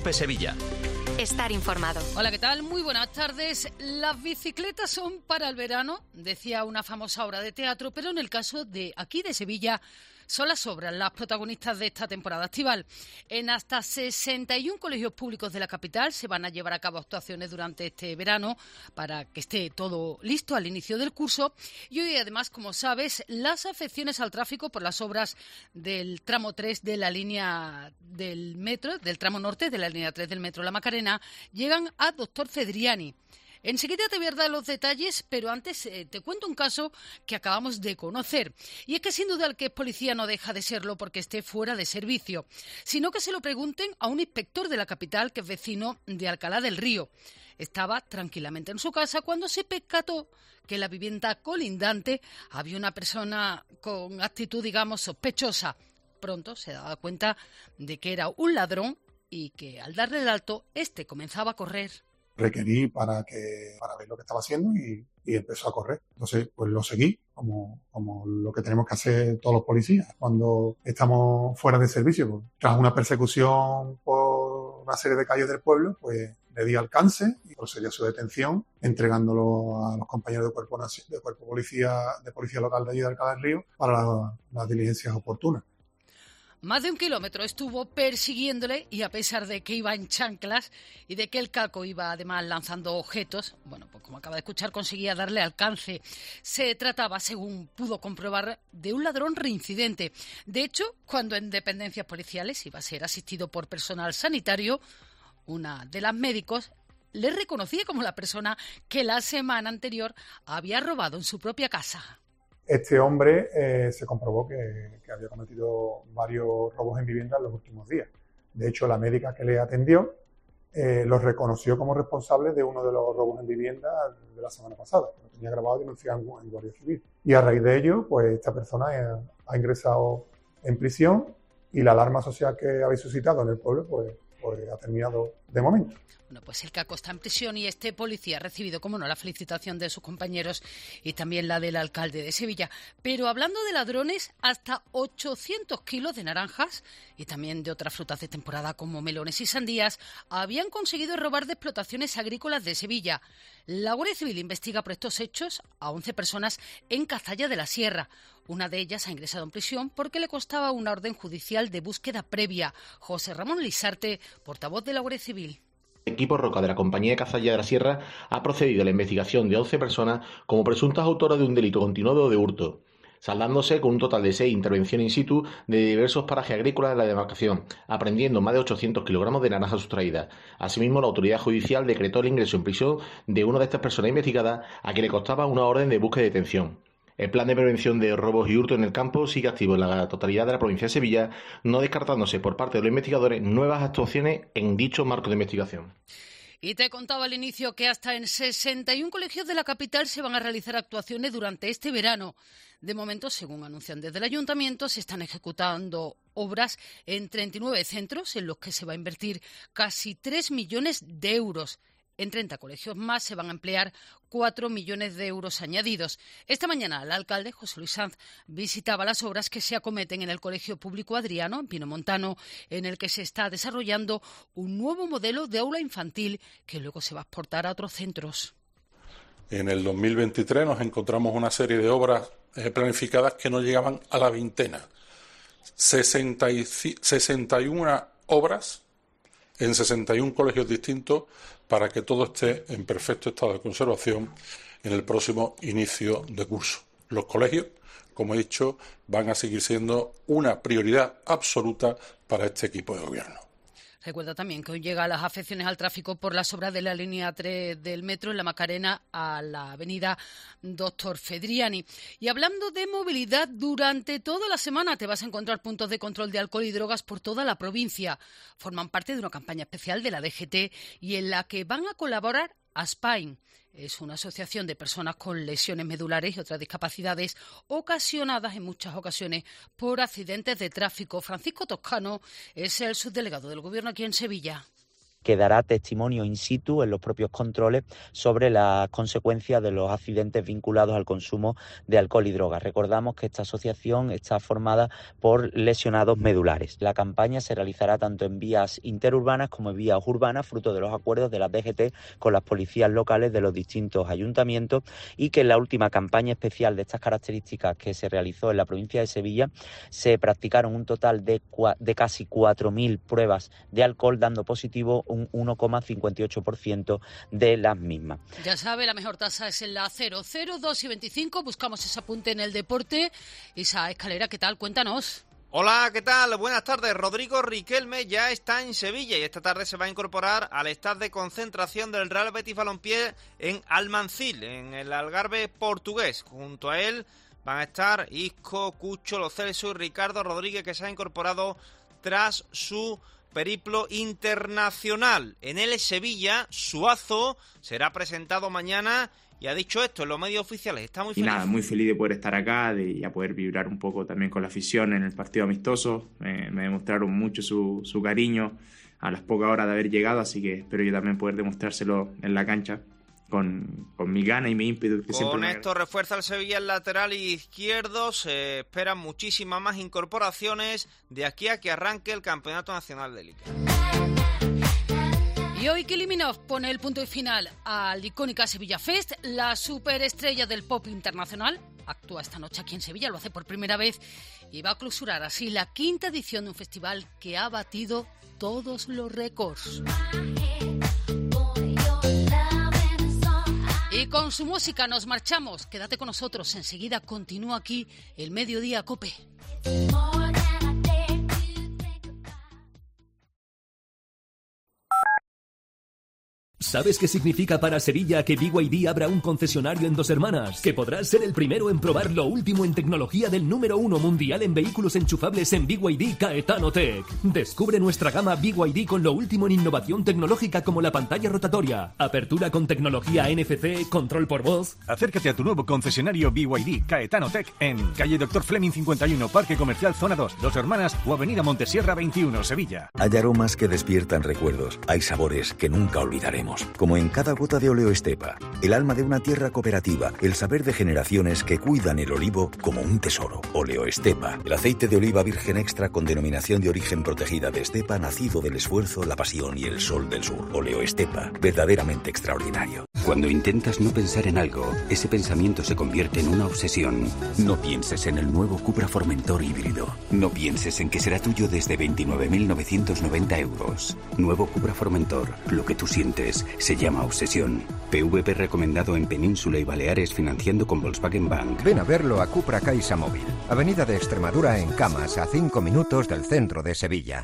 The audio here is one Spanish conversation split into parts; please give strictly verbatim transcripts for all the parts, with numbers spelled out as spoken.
COPE Sevilla. Estar informado. Hola, ¿qué tal? Muy buenas tardes. Las bicicletas son para el verano, decía una famosa obra de teatro, pero en el caso de aquí de Sevilla son las obras las protagonistas de esta temporada estival. En hasta sesenta y un colegios públicos de la capital se van a llevar a cabo actuaciones durante este verano para que esté todo listo al inicio del curso. Y hoy, además, como sabes, las afecciones al tráfico por las obras del tramo tres de la línea del metro, del tramo norte de la línea tres del metro La Macarena, llegan a Doctor Fedriani. Enseguida te voy a dar los detalles, pero antes eh, te cuento un caso que acabamos de conocer. Y es que sin duda el que es policía no deja de serlo porque esté fuera de servicio, sino que se lo pregunten a un inspector de la capital que es vecino de Alcalá del Río. Estaba tranquilamente en su casa cuando se percató que en la vivienda colindante había una persona con actitud, digamos, sospechosa. Pronto se daba cuenta de que era un ladrón y que al darle el alto, este comenzaba a correr. Requerí para que para ver lo que estaba haciendo y, y empezó a correr. Entonces, pues lo seguí, como, como lo que tenemos que hacer todos los policías cuando estamos fuera de servicio. Pues, tras una persecución por una serie de calles del pueblo, pues le di alcance y procedí a su detención, entregándolo a los compañeros de cuerpo, de cuerpo policía, de policía local de allí de Alcalá del Río para la, las diligencias oportunas. Más de un kilómetro estuvo persiguiéndole y a pesar de que iba en chanclas y de que el caco iba además lanzando objetos, bueno, pues como acaba de escuchar, conseguía darle alcance. Se trataba, según pudo comprobar, de un ladrón reincidente. De hecho, cuando en dependencias policiales iba a ser asistido por personal sanitario, una de las médicos le reconocía como la persona que la semana anterior había robado en su propia casa. Este hombre eh, se comprobó que, que había cometido varios robos en vivienda en los últimos días. De hecho, la médica que le atendió eh, los reconoció como responsables de uno de los robos en vivienda de la semana pasada. Lo tenía grabado y denunciado en, en Guardia Civil. Y a raíz de ello, pues esta persona ha, ha ingresado en prisión y la alarma social que habéis suscitado en el pueblo, pues, pues ha terminado de momento. Bueno, pues el caco está en prisión y este policía ha recibido, como no, la felicitación de sus compañeros y también la del alcalde de Sevilla. Pero hablando de ladrones, hasta ochocientos kilos de naranjas y también de otras frutas de temporada como melones y sandías habían conseguido robar de explotaciones agrícolas de Sevilla. La Guardia Civil investiga por estos hechos a once personas en Cazalla de la Sierra. Una de ellas ha ingresado en prisión porque le costaba una orden judicial de búsqueda previa. José Ramón Lisarte, portavoz de la Guardia Civil. El equipo Roca de la Compañía de Cazalla de la Sierra ha procedido a la investigación de once personas como presuntas autoras de un delito continuado de hurto, saldándose con un total de seis intervenciones in situ de diversos parajes agrícolas de la demarcación, aprehendiendo más de ochocientos kilogramos de naranjas sustraídas. Asimismo, la autoridad judicial decretó el ingreso en prisión de una de estas personas investigadas a quien le costaba una orden de búsqueda y detención. El plan de prevención de robos y hurto en el campo sigue activo en la totalidad de la provincia de Sevilla, no descartándose por parte de los investigadores nuevas actuaciones en dicho marco de investigación. Y te contaba al inicio que hasta en sesenta y un colegios de la capital se van a realizar actuaciones durante este verano. De momento, según anuncian desde el ayuntamiento, se están ejecutando obras en treinta y nueve centros en los que se va a invertir casi tres millones de euros. En treinta colegios más se van a emplear cuatro millones de euros añadidos. Esta mañana el alcalde, José Luis Sanz, visitaba las obras que se acometen en el Colegio Público Adriano, en Pinomontano, en el que se está desarrollando un nuevo modelo de aula infantil que luego se va a exportar a otros centros. En el dos mil veintitrés nos encontramos una serie de obras eh, planificadas que no llegaban a la veintena. sesenta y, sesenta y una obras en sesenta y un colegios distintos para que todo esté en perfecto estado de conservación en el próximo inicio de curso. Los colegios, como he dicho, van a seguir siendo una prioridad absoluta para este equipo de gobierno. Recuerda también que hoy llegan las afecciones al tráfico por las obras de la línea tres del metro en La Macarena a la avenida Doctor Fedriani. Y hablando de movilidad, durante toda la semana te vas a encontrar puntos de control de alcohol y drogas por toda la provincia. Forman parte de una campaña especial de la D G T y en la que van a colaborar ASPAIN. Es una asociación de personas con lesiones medulares y otras discapacidades ocasionadas en muchas ocasiones por accidentes de tráfico. Francisco Toscano es el subdelegado del Gobierno aquí en Sevilla. que dará testimonio in situ en los propios controles sobre las consecuencias de los accidentes vinculados al consumo de alcohol y drogas. Recordamos que esta asociación está formada por lesionados medulares. La campaña se realizará tanto en vías interurbanas como en vías urbanas, fruto de los acuerdos de la D G T con las policías locales de los distintos ayuntamientos, y que en la última campaña especial de estas características que se realizó en la provincia de Sevilla se practicaron un total de, de casi cuatro mil pruebas de alcohol, dando positivo un uno coma cincuenta y ocho por ciento de las mismas. Ya sabe, la mejor tasa es en la cero, cero, dos y veinticinco. Buscamos ese apunte en el deporte. Isa Escalera, ¿qué tal? Cuéntanos. Hola, ¿qué tal? Buenas tardes. Rodrigo Riquelme ya está en Sevilla y esta tarde se va a incorporar al staff de concentración del Real Betis Balompié en Almancil, en el Algarve portugués. Junto a él van a estar Isco, Cucho, Lo Celso y Ricardo Rodríguez, que se ha incorporado tras su periplo internacional. En el Sevilla, Suazo será presentado mañana y ha dicho esto en los medios oficiales. Está muy y feliz. nada, muy feliz de poder estar acá, de ya poder vibrar un poco también con la afición en el partido amistoso. Eh, me demostraron mucho su, su cariño a las pocas horas de haber llegado, así que espero yo también poder demostrárselo en la cancha con, con mi gana y mi ímpetu. Que con siempre esto refuerza el Sevilla el lateral izquierdo. Se esperan muchísimas más incorporaciones de aquí a que arranque el Campeonato Nacional de Liga. Y hoy Kiliminov pone el punto y final al icónica Sevilla Fest. La superestrella del pop internacional actúa esta noche aquí en Sevilla, lo hace por primera vez y va a clausurar así la quinta edición de un festival que ha batido todos los récords. Y con su música nos marchamos. Quédate con nosotros, enseguida continúa aquí el Mediodía COPE. ¿Sabes qué significa para Sevilla que B Y D abra un concesionario en Dos Hermanas? Que podrás ser el primero en probar lo último en tecnología del número uno mundial en vehículos enchufables en B Y D Caetano Tech. Descubre nuestra gama B Y D con lo último en innovación tecnológica como la pantalla rotatoria, apertura con tecnología N F C, control por voz. Acércate a tu nuevo concesionario B Y D Caetano Tech en calle Doctor Fleming cincuenta y uno, Parque Comercial Zona dos, Dos Hermanas o avenida Montesierra veintiuno, Sevilla. Hay aromas que despiertan recuerdos, hay sabores que nunca olvidaremos. Como en cada gota de Oleoestepa, el alma de una tierra cooperativa, el saber de generaciones que cuidan el olivo como un tesoro. Oleoestepa, el aceite de oliva virgen extra con denominación de origen protegida de Estepa, nacido del esfuerzo, la pasión y el sol del sur. Oleoestepa, verdaderamente extraordinario. Cuando intentas no pensar en algo, ese pensamiento se convierte en una obsesión. No pienses en el nuevo Cupra Formentor híbrido. No pienses en que será tuyo desde veintinueve mil novecientos noventa euros. Nuevo Cupra Formentor, lo que tú sientes se llama obsesión. P V P recomendado en Península y Baleares, financiando con Volkswagen Bank. Ven a verlo a Cupra Caixa Móvil, Avenida de Extremadura en Camas, a cinco minutos del centro de Sevilla.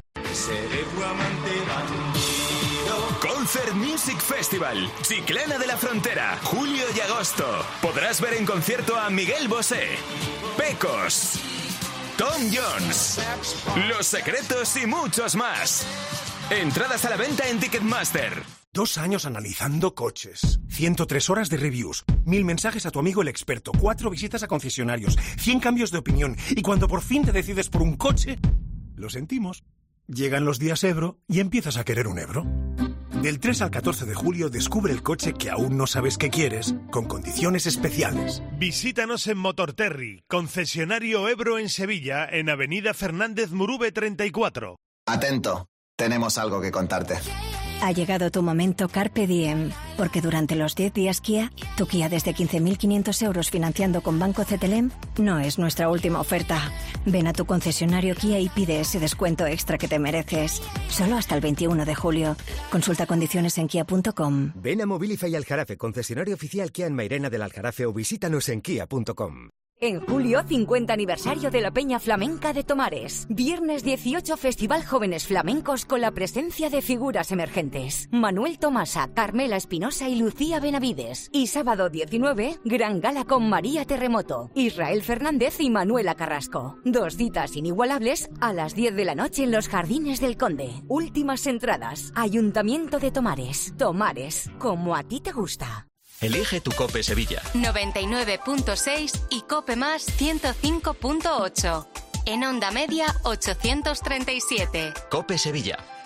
Concert Music Festival, Chiclana de la Frontera, julio y agosto. Podrás ver en concierto a Miguel Bosé, Pecos, Tom Jones, Los Secretos y muchos más. Entradas a la venta en Ticketmaster. Dos años analizando coches, ciento tres horas de reviews, mil mensajes a tu amigo el experto, cuatro visitas a concesionarios, cien cambios de opinión, y cuando por fin te decides por un coche, lo sentimos. Llegan los días Ebro y empiezas a querer un Ebro. Del tres al catorce de julio descubre el coche que aún no sabes que quieres, con condiciones especiales. Visítanos en Motorterry, concesionario Ebro en Sevilla, en Avenida Fernández Murube treinta y cuatro. Atento, tenemos algo que contarte. Ha llegado tu momento Carpe Diem, porque durante los diez días Kia, tu Kia desde quince mil quinientos euros financiando con Banco C T L M, no es nuestra última oferta. Ven a tu concesionario Kia y pide ese descuento extra que te mereces. Solo hasta el veintiuno de julio. Consulta condiciones en kia punto com. Ven a Mobilify Aljarafe, concesionario oficial Kia en Mairena del Aljarafe, o visítanos en kia punto com. En julio, cincuenta aniversario de la Peña Flamenca de Tomares. Viernes dieciocho, Festival Jóvenes Flamencos con la presencia de figuras emergentes. Manuel Tomasa, Carmela Espinosa y Lucía Benavides. Y sábado diecinueve, Gran Gala con María Terremoto, Israel Fernández y Manuela Carrasco. Dos citas inigualables a las diez de la noche en los Jardines del Conde. Últimas entradas. Ayuntamiento de Tomares. Tomares, como a ti te gusta. Elige tu COPE Sevilla. noventa y nueve punto seis y COPE más ciento cinco punto ocho. En onda media ochocientos treinta y siete. COPE Sevilla.